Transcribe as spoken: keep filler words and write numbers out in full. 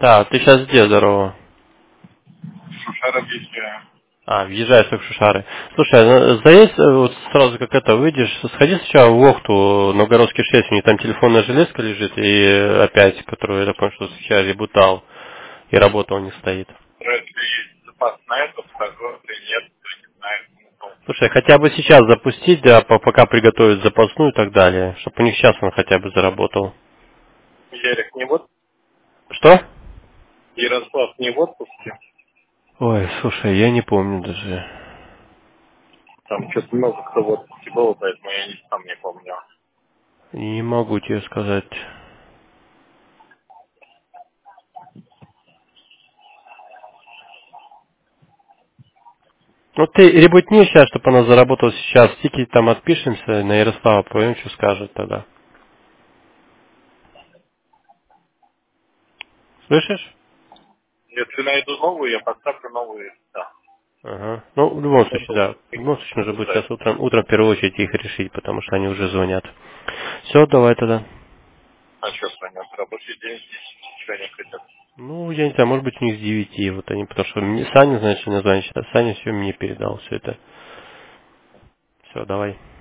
Да, ты сейчас где, здорово? Шушара объясняю. А, въезжаешь только в Шушары. Слушай, ну, заезд, э, вот сразу как это, выйдешь, сходи сначала в Охту, Новгородский шесть, у них там телефонная железка лежит, и э, опять, которую, я так понял, что сейчас ребутал, и работа у них стоит. Если есть запас на это, скажу, если нет, то не знаю. смысл. Слушай, хотя бы сейчас запустить, да, по- пока приготовить запасную и так далее, чтобы у них сейчас он хотя бы заработал. Ярик не вот, Что? Ярослав не в отпуске. Ой, слушай, я не помню даже. Там что-то много кто в отпуске был, поэтому я не, сам не помню. Не могу тебе сказать. Ну ты ребутни сейчас, чтобы она заработала сейчас. Тики там отпишемся, на Ярослава поем, что скажет тогда. Слышишь? Если найду новую, я поставлю новую. Да. Ага. Ну, в любом случае, Это да. В любом случае нужно будет пускай. сейчас утром, утром в первую очередь их решить, потому что они уже звонят. Все, давай тогда. А что с вами? Рабочий день здесь ничего не хотят. Ну, я не знаю, может быть у них с девяти, вот они, потому что мне- Саня, значит, название считает. Саня все мне передал, все это. Все, давай.